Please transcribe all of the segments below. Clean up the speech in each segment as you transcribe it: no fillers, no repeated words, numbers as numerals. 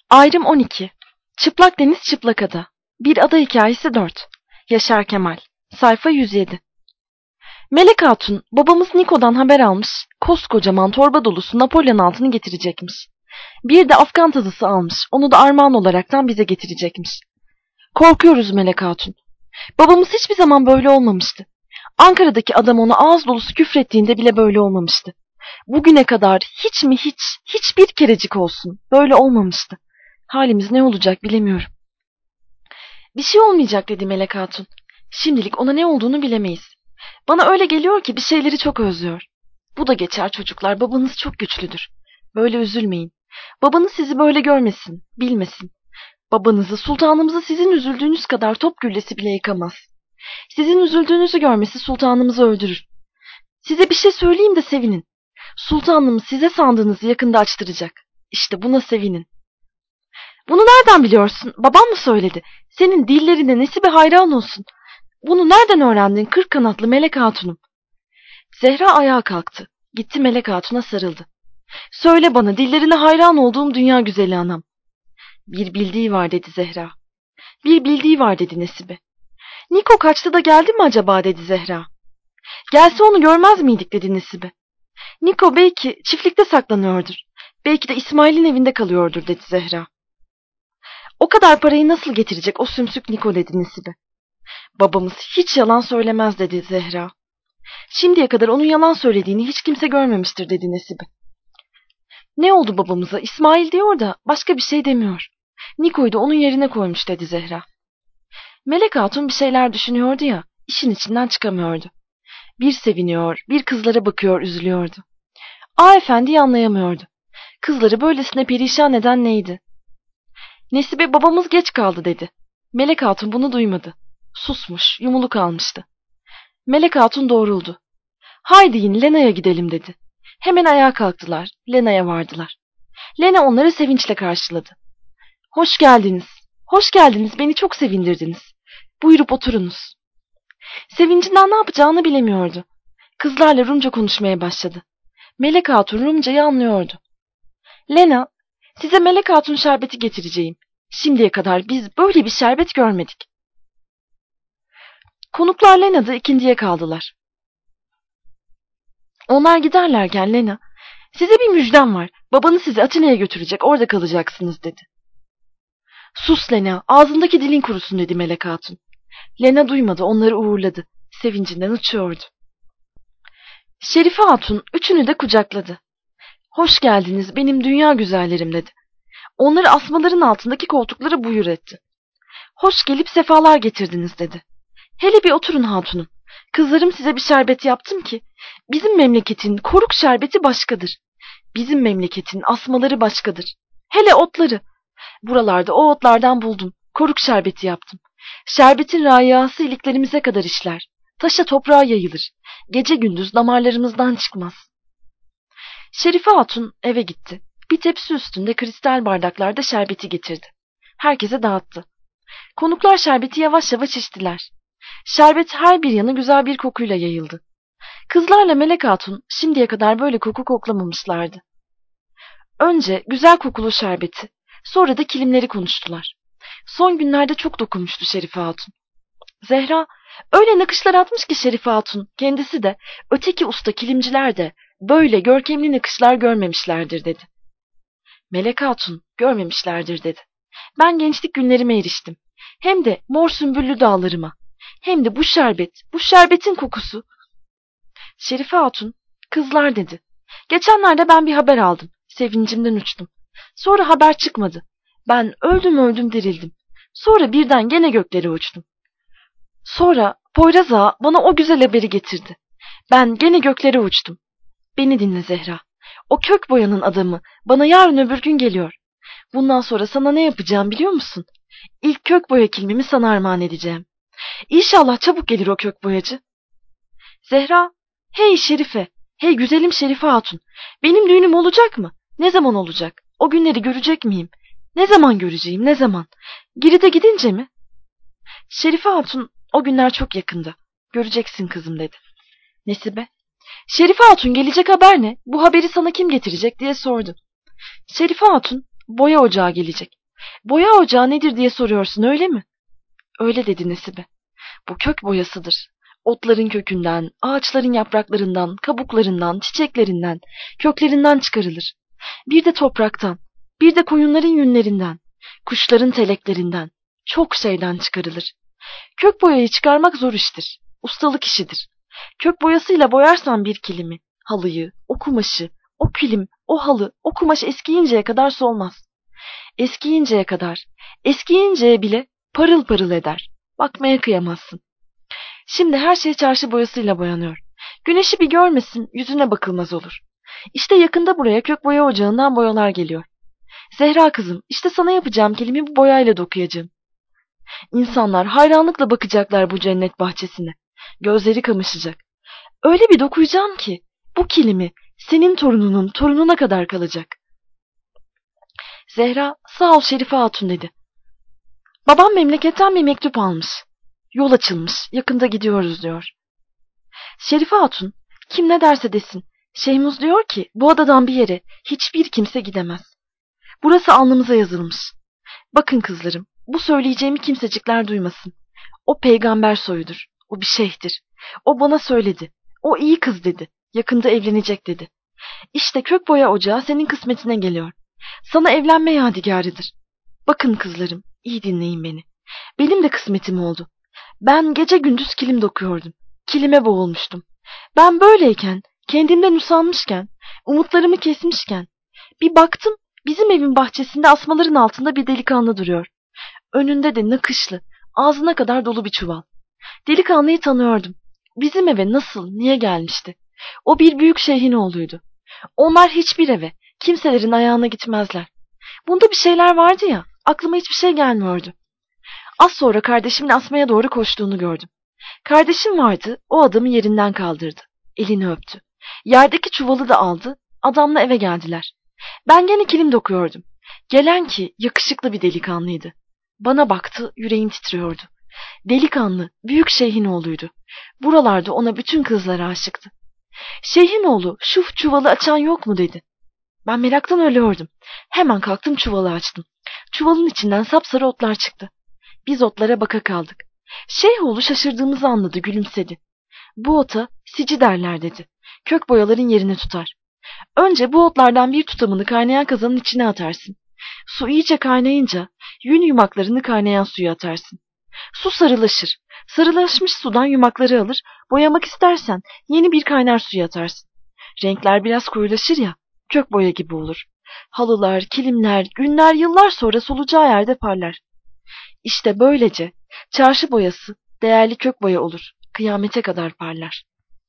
Ayrım 12. Çıplak deniz çıplak ada. Bir ada hikayesi 4. Yaşar Kemal. Sayfa 107. Melek Hatun, babamız Niko'dan haber almış, koskocaman torba dolusu Napolyon altını getirecekmiş. Bir de Afgan tazısı almış, onu da armağan olaraktan bize getirecekmiş. Korkuyoruz Melek Hatun. Babamız hiçbir zaman böyle olmamıştı. Ankara'daki adam ona ağız dolusu küfrettiğinde bile böyle olmamıştı. Bugüne kadar hiç mi hiçbir kerecik olsun böyle olmamıştı. Halimiz ne olacak bilemiyorum. Bir şey olmayacak dedi Melek Hatun. Şimdilik ona ne olduğunu bilemeyiz. Bana öyle geliyor ki bir şeyleri çok özlüyor. Bu da geçer çocuklar, babanız çok güçlüdür. Böyle üzülmeyin. Babanız sizi böyle görmesin, bilmesin. Babanızı, sultanımızı sizin üzüldüğünüz kadar top güllesi bile yıkamaz. Sizin üzüldüğünüzü görmesi sultanımızı öldürür. Size bir şey söyleyeyim de sevinin. Sultanımız size sandığınızı yakında açtıracak. İşte buna sevinin. Bunu nereden biliyorsun? Babam mı söyledi? Senin dillerine Nesibe hayran olsun. Bunu nereden öğrendin kırk kanatlı Melek Hatun'um? Zehra ayağa kalktı. Gitti Melek Hatun'a sarıldı. Söyle bana dillerine hayran olduğum dünya güzeli anam. Bir bildiği var dedi Zehra. Bir bildiği var dedi Nesibe. Niko kaçtı da geldi mi acaba dedi Zehra. Gelse onu görmez miydik dedi Nesibe. Niko belki çiftlikte saklanıyordur. Belki de İsmail'in evinde kalıyordur dedi Zehra. O kadar parayı nasıl getirecek o sümsük Niko dedi Nesibe. Babamız hiç yalan söylemez dedi Zehra. Şimdiye kadar onun yalan söylediğini hiç kimse görmemiştir dedi Nesibe. Ne oldu babamıza? İsmail diyor da başka bir şey demiyor. Niko'yu da onun yerine koymuş dedi Zehra. Melek Hatun bir şeyler düşünüyordu ya, işin içinden çıkamıyordu. Bir seviniyor, bir kızlara bakıyor, üzülüyordu. Efendiyi anlayamıyordu. Kızları böylesine perişan eden neydi? Nesibe babamız geç kaldı dedi. Melek Hatun bunu duymadı. Susmuş, yumulu kalmıştı. Melek Hatun doğruldu. Haydi yine Lena'ya gidelim dedi. Hemen ayağa kalktılar, Lena'ya vardılar. Lena onları sevinçle karşıladı. Hoş geldiniz, hoş geldiniz, beni çok sevindirdiniz. Buyurup oturunuz. Sevincinden ne yapacağını bilemiyordu. Kızlarla Rumca konuşmaya başladı. Melek Hatun Rumcayı anlıyordu. Lena, size Melek Hatun şerbeti getireceğim. Şimdiye kadar biz böyle bir şerbet görmedik. Konuklar Lena'da ikindiye kaldılar. Onlar giderlerken Lena, size bir müjdem var. Babanız sizi Atina'ya götürecek, orada kalacaksınız dedi. Sus Lena, ağzındaki dilin kurusun dedi Melek Hatun. Lena duymadı, onları uğurladı. Sevincinden uçuyordu. Şerife Hatun üçünü de kucakladı. Hoş geldiniz benim dünya güzellerim dedi. Onları asmaların altındaki koltuklara buyur etti. Hoş gelip sefalar getirdiniz dedi. Hele bir oturun hatunum. Kızlarım size bir şerbet yaptım ki. Bizim memleketin koruk şerbeti başkadır. Bizim memleketin asmaları başkadır. Hele otları. Buralarda o otlardan buldum. Koruk şerbeti yaptım. Şerbetin rayası iliklerimize kadar işler. Taşa toprağa yayılır. Gece gündüz damarlarımızdan çıkmaz. Şerife Hatun eve gitti. Bir tepsi üstünde kristal bardaklarda şerbeti getirdi. Herkese dağıttı. Konuklar şerbeti yavaş yavaş içtiler. Şerbet her bir yanı güzel bir kokuyla yayıldı. Kızlarla Melek Hatun şimdiye kadar böyle koku koklamamışlardı. Önce güzel kokulu şerbeti, sonra da kilimleri konuştular. Son günlerde çok dokunmuştu Şerife Hatun. Zehra, öyle nakışlar atmış ki Şerife Hatun, kendisi de, öteki usta kilimciler de böyle görkemli nakışlar görmemişlerdir dedi. Melek Hatun, görmemişlerdir dedi. Ben gençlik günlerime eriştim. Hem de mor sümbüllü dağlarıma. Hem de bu şerbet, bu şerbetin kokusu. Şerife Hatun, kızlar dedi. Geçenlerde ben bir haber aldım. Sevincimden uçtum. Sonra haber çıkmadı. Ben öldüm öldüm dirildim. Sonra birden gene göklere uçtum. Sonra Poyraz Ağa bana o güzel haberi getirdi. Ben gene göklere uçtum. Beni dinle Zehra. O kök boyanın adamı bana yarın öbür gün geliyor. Bundan sonra sana ne yapacağım biliyor musun? İlk kök boya kilmimi sana armağan edeceğim. İnşallah çabuk gelir o kök boyacı. Zehra, hey Şerife, hey güzelim Şerife Hatun. Benim düğünüm olacak mı? Ne zaman olacak? O günleri görecek miyim? Ne zaman göreceğim, ne zaman? Giride gidince mi? Şerife Hatun, o günler çok yakında. Göreceksin kızım dedi. Nesibe, Şerife Hatun gelecek haber ne? Bu haberi sana kim getirecek diye sordu. Şerife Hatun, Boya ocağı gelecek. Boya ocağı nedir diye soruyorsun, öyle mi? Öyle dedi Nesibe. Bu kök boyasıdır. Otların kökünden, ağaçların yapraklarından, kabuklarından, çiçeklerinden, köklerinden çıkarılır. Bir de topraktan, bir de koyunların yünlerinden, kuşların teleklerinden, çok şeyden çıkarılır. Kök boyayı çıkarmak zor iştir. Ustalık işidir. Kök boyasıyla boyarsan bir kilimi, halıyı, o kumaşı, o kilim, o halı, o kumaş eskiyinceye kadar solmaz. Eskiyinceye kadar, eskiyinceye bile parıl parıl eder. Bakmaya kıyamazsın. Şimdi her şey çarşı boyasıyla boyanıyor. Güneşi bir görmesin, yüzüne bakılmaz olur. İşte yakında buraya kök boya ocağından boyalar geliyor. Zehra kızım, işte sana yapacağım kilimi bu boyayla dokuyacağım. İnsanlar hayranlıkla bakacaklar bu cennet bahçesine. Gözleri kamaşacak. Öyle bir dokuyacağım ki bu kilimi senin torununun torununa kadar kalacak. Zehra, sağ ol Şerife Hatun dedi. Babam memleketten bir mektup almış. Yol açılmış, yakında gidiyoruz diyor. Şerife Hatun, kim ne derse desin, Şehmuz diyor ki bu adadan bir yere hiçbir kimse gidemez. Burası alnımıza yazılmış. Bakın kızlarım, bu söyleyeceğimi kimsecikler duymasın. O peygamber soyudur, o bir şeyhtir. O bana söyledi, o iyi kız dedi, yakında evlenecek dedi. İşte kök boya ocağı senin kısmetine geliyor. Sana evlenme yadigarıdır. Bakın kızlarım, iyi dinleyin beni. Benim de kısmetim oldu. Ben gece gündüz kilim dokuyordum. Kilime boğulmuştum. Ben böyleyken, kendimden usanmışken, umutlarımı kesmişken, bir baktım bizim evin bahçesinde asmaların altında bir delikanlı duruyor. Önünde de nakışlı, ağzına kadar dolu bir çuval. Delikanlıyı tanıyordum. Bizim eve nasıl, niye gelmişti? O bir büyük şeyhin oğluydu. Onlar hiçbir eve, kimselerin ayağına gitmezler. Bunda bir şeyler vardı ya, aklıma hiçbir şey gelmiyordu. Az sonra kardeşimin asmaya doğru koştuğunu gördüm. Kardeşim vardı, o adamı yerinden kaldırdı. Elini öptü. Yerdeki çuvalı da aldı, adamla eve geldiler. Ben gene kilim dokuyordum. Gelen ki yakışıklı bir delikanlıydı. Bana baktı, yüreğim titriyordu. Delikanlı, büyük şeyhin oğluydu. Buralarda ona bütün kızlar aşıktı. Şeyhin oğlu, şu çuvalı açan yok mu dedi. Ben meraktan ölüyordum. Hemen kalktım çuvalı açtım. Çuvalın içinden sapsarı otlar çıktı. Biz otlara baka kaldık. Şeyhoğlu şaşırdığımızı anladı, gülümsedi. Bu ota sici derler dedi. Kök boyaların yerini tutar. Önce bu otlardan bir tutamını kaynayan kazanın içine atarsın. Su iyice kaynayınca yün yumaklarını kaynayan suya atarsın. Su sarılaşır. Sarılaşmış sudan yumakları alır, boyamak istersen yeni bir kaynar suya atarsın. Renkler biraz koyulaşır ya, kök boya gibi olur. Halılar, kilimler, günler, yıllar sonra solacağı yerde parlar. İşte böylece çarşı boyası değerli kök boya olur, kıyamete kadar parlar.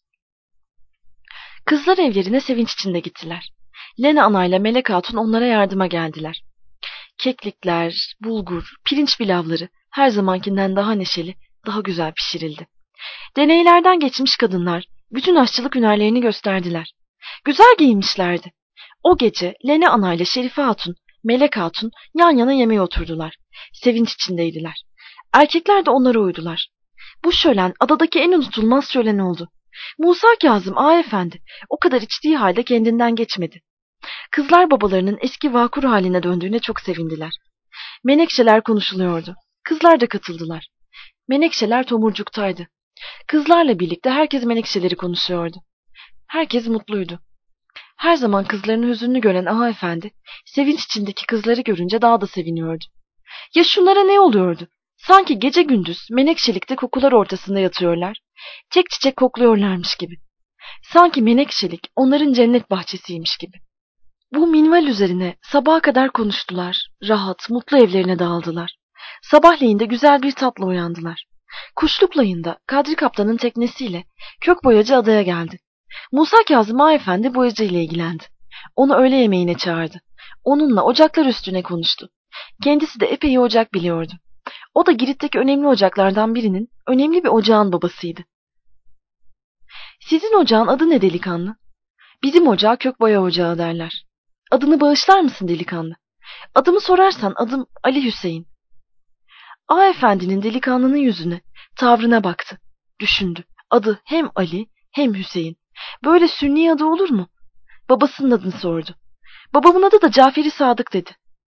Kızlar evlerine sevinç içinde gittiler. Lena anayla Melek Hatun onlara yardıma geldiler. Keklikler, bulgur, pirinç pilavları her zamankinden daha neşeli, daha güzel pişirildi. Deneylerden geçmiş kadınlar bütün aşçılık hünerlerini gösterdiler. Güzel giyinmişlerdi. O gece Lene Ana ile Şerife Hatun, Melek Hatun yan yana yemeğe oturdular. Sevinç içindeydiler. Erkekler de onlara uydular. Bu şölen adadaki en unutulmaz şölen oldu. Musa Kazım Ağa Efendi o kadar içtiği halde kendinden geçmedi. Kızlar babalarının eski vakur haline döndüğüne çok sevindiler. Menekşeler konuşuluyordu. Kızlar da katıldılar. Menekşeler tomurcuktaydı. Kızlarla birlikte herkes menekşeleri konuşuyordu. Herkes mutluydu. Her zaman kızlarını hüzünlü gören Ağa Efendi, sevinç içindeki kızları görünce daha da seviniyordu. Ya şunlara ne oluyordu? Sanki gece gündüz menekşelikte kokular ortasında yatıyorlar, tek çiçek kokluyorlarmış gibi. Sanki menekşelik onların cennet bahçesiymiş gibi. Bu minval üzerine sabaha kadar konuştular, rahat, mutlu evlerine dağıldılar. Sabahleyin de güzel bir tatla uyandılar. Kuşluklayın da Kadri Kaptan'ın teknesiyle kök boyacı adaya geldi. Musa Kazım Ağa Efendi boyacı ile ilgilendi. Onu öğle yemeğine çağırdı. Onunla ocaklar üstüne konuştu. Kendisi de epey iyi ocak biliyordu. O da Girit'teki önemli ocaklardan birinin, önemli bir ocağın babasıydı. Sizin ocağın adı ne delikanlı? Bizim ocağa kök boya ocağı derler. Adını bağışlar mısın delikanlı? Adımı sorarsan adım Ali Hüseyin. Ağa Efendi'nin delikanlının yüzüne, tavrına baktı. Düşündü. Adı hem Ali hem Hüseyin. Böyle sünni adı olur mu? Babasının adını sordu. Babamın adı da Caferi Sadık dedi.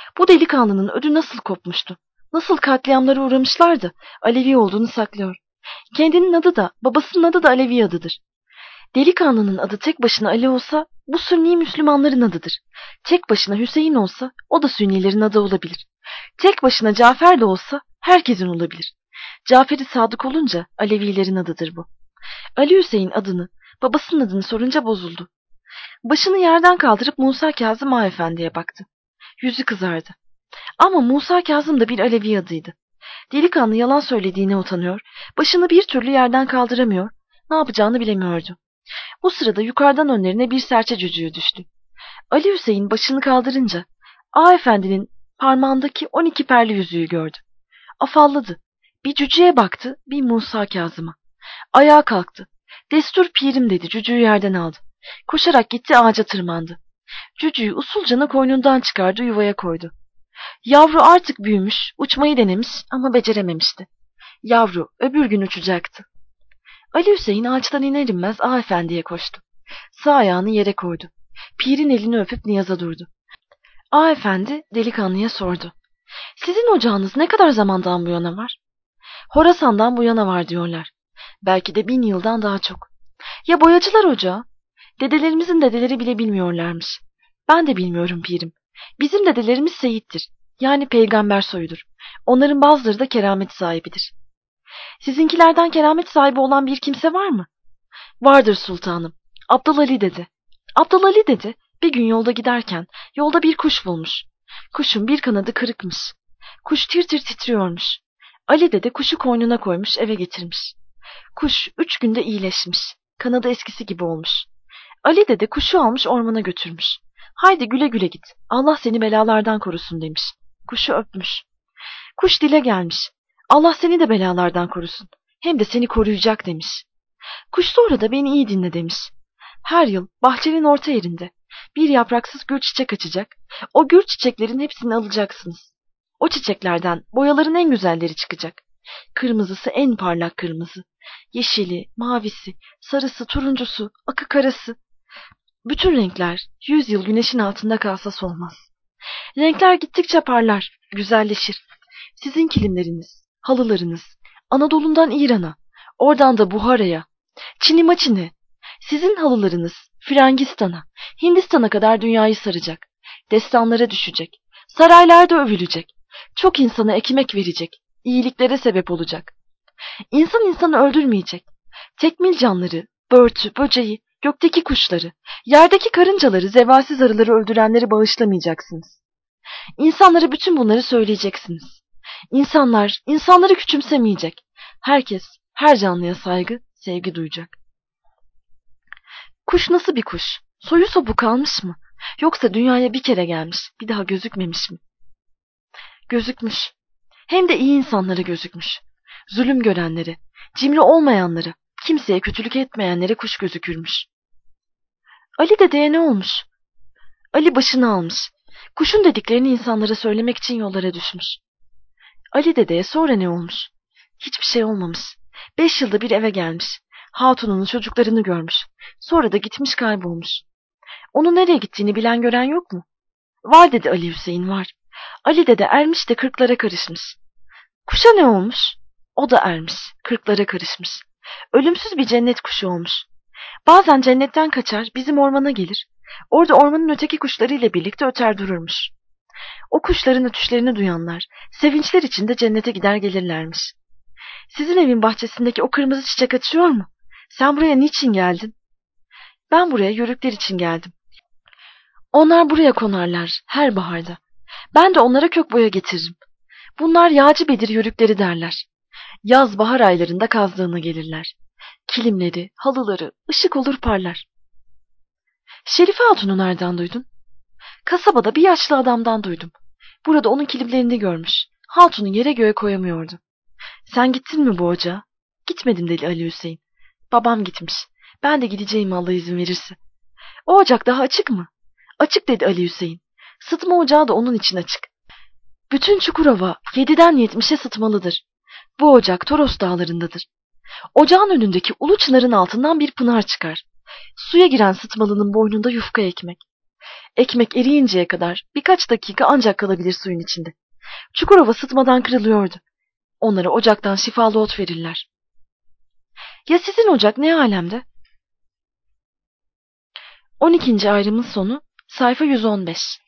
Bu delikanlının ödü nasıl kopmuştu? Nasıl katliamlara uğramışlardı? Alevi olduğunu saklıyor. Kendinin adı da, babasının adı da Alevi adıdır. Delikanlının adı tek başına Ali olsa, bu Sünni Müslümanların adıdır. Tek başına Hüseyin olsa, o da Sünnilerin adı olabilir. Tek başına Cafer de olsa, herkesin olabilir. Cafer-i Sadık olunca Alevilerin adıdır bu. Ali Hüseyin adını, babasının adını sorunca bozuldu. Başını yerden kaldırıp Musa Kazım Ağa Efendi'ye baktı. Yüzü kızardı. Ama Musa Kazım da bir Alevi adıydı. Delikanlı yalan söylediğine utanıyor, başını bir türlü yerden kaldıramıyor, ne yapacağını bilemiyordu. Bu sırada yukarıdan önlerine bir serçe cücüğü düştü. Ali Hüseyin başını kaldırınca Ağa Efendi'nin parmağındaki 12 perli yüzüğü gördü. Afalladı. Bir cücüğe baktı, bir Musa Kazım'a. Ayağa kalktı. Destur pirim dedi, cücüğü yerden aldı. Koşarak gitti, ağaca tırmandı. Cücüğü usulcana koynundan çıkardı, yuvaya koydu. Yavru artık büyümüş, uçmayı denemiş ama becerememişti. Yavru öbür gün uçacaktı. Ali Hüseyin ağaçtan iner inmez Ağa Efendi'ye koştu. Sağ ayağını yere koydu. Pirin elini öpüp niyaza durdu. Ağa Efendi delikanlıya sordu. Sizin ocağınız ne kadar zamandan bu yana var? Horasan'dan bu yana var diyorlar. Belki de 1000 yıldan daha çok. Ya boyacılar ocağı? Dedelerimizin dedeleri bile bilmiyorlarmış. Ben de bilmiyorum pirim. Bizim dedelerimiz Seyit'tir. Yani peygamber soyudur. Onların bazıları da keramet sahibidir. Sizinkilerden keramet sahibi olan bir kimse var mı? Vardır sultanım. Abdülali dede. Abdülali dede bir gün yolda giderken yolda bir kuş bulmuş. Kuşun bir kanadı kırıkmış. Kuş tir tir titriyormuş. Ali dede kuşu koynuna koymuş, eve getirmiş. Kuş 3 günde iyileşmiş. Kanadı eskisi gibi olmuş. Ali dede kuşu almış ormana götürmüş. Haydi güle güle git. Allah seni belalardan korusun demiş. Kuşu öpmüş. Kuş dile gelmiş. Allah seni de belalardan korusun. Hem de seni koruyacak demiş. Kuş sonra da beni iyi dinle demiş. Her yıl bahçenin orta yerinde bir yapraksız gül çiçek açacak. O gül çiçeklerin hepsini alacaksınız. O çiçeklerden boyaların en güzelleri çıkacak. Kırmızısı en parlak kırmızı. Yeşili, mavisi, sarısı, turuncusu, akı karası. Bütün renkler 100 yıl güneşin altında kalsa solmaz. Renkler gittikçe parlar, güzelleşir. Sizin kilimleriniz, halılarınız, Anadolu'dan İran'a, oradan da Buhara'ya, Çinimaçin'e, sizin halılarınız Frangistan'a, Hindistan'a kadar dünyayı saracak. Destanlara düşecek, saraylarda övülecek, çok insana ekmek verecek, iyiliklere sebep olacak. İnsan insanı öldürmeyecek. Tekmil canları, börtü, böceği, gökteki kuşları, yerdeki karıncaları, zevasiz arıları öldürenleri bağışlamayacaksınız. İnsanlara bütün bunları söyleyeceksiniz. İnsanlar, insanları küçümsemeyecek. Herkes, her canlıya saygı, sevgi duyacak. Kuş nasıl bir kuş? Soyu sopu kalmış mı? Yoksa dünyaya bir kere gelmiş, bir daha gözükmemiş mi? Gözükmüş. Hem de iyi insanlara gözükmüş. Zulüm görenlere, cimri olmayanlara, kimseye kötülük etmeyenlere kuş gözükürmüş. Ali dedeye ne olmuş? Ali başını almış. Kuşun dediklerini insanlara söylemek için yollara düşmüş. Ali dedeye sonra ne olmuş? Hiçbir şey olmamış. 5 yılda bir eve gelmiş. Hatununun çocuklarını görmüş. Sonra da gitmiş kaybolmuş. Onun nereye gittiğini bilen gören yok mu? Var dedi Ali Hüseyin, var. Ali dede ermiş de 40'lara karışmış. Kuşa ne olmuş? O da ermiş, 40'lara karışmış. Ölümsüz bir cennet kuşu olmuş. Bazen cennetten kaçar, bizim ormana gelir. Orada ormanın öteki kuşlarıyla birlikte öter dururmuş. O kuşların ötüşlerini duyanlar, sevinçler içinde cennete gider gelirlermiş. Sizin evin bahçesindeki o kırmızı çiçek açıyor mu? Sen buraya niçin geldin? Ben buraya yörükler için geldim. Onlar buraya konarlar, her baharda. Ben de onlara kök boya getiririm. Bunlar Yağcı Bedir yörükleri derler. Yaz bahar aylarında kazlığına gelirler. Kilimleri, halıları, ışık olur parlar. Şerife Hatun'u nereden duydun? Kasabada bir yaşlı adamdan duydum. Burada onun kilimlerini görmüş. Hatun'u yere göğe koyamıyordu. Sen gittin mi bu ocağa? Gitmedim dedi Ali Hüseyin. Babam gitmiş. Ben de gideceğim Allah izin verirse. O ocak daha açık mı? Açık dedi Ali Hüseyin. Sıtma ocağı da onun için açık. Bütün Çukurova 7'den 70'e sıtmalıdır. Bu ocak Toros dağlarındadır. Ocağın önündeki ulu çınarın altından bir pınar çıkar. Suya giren sıtmalının boynunda yufka ekmek. Ekmek eriyinceye kadar birkaç dakika ancak kalabilir suyun içinde. Çukurova sıtmadan kırılıyordu. Onlara ocaktan şifalı ot verirler. Ya sizin ocak ne alemde? 12. ayrımın sonu, sayfa 115.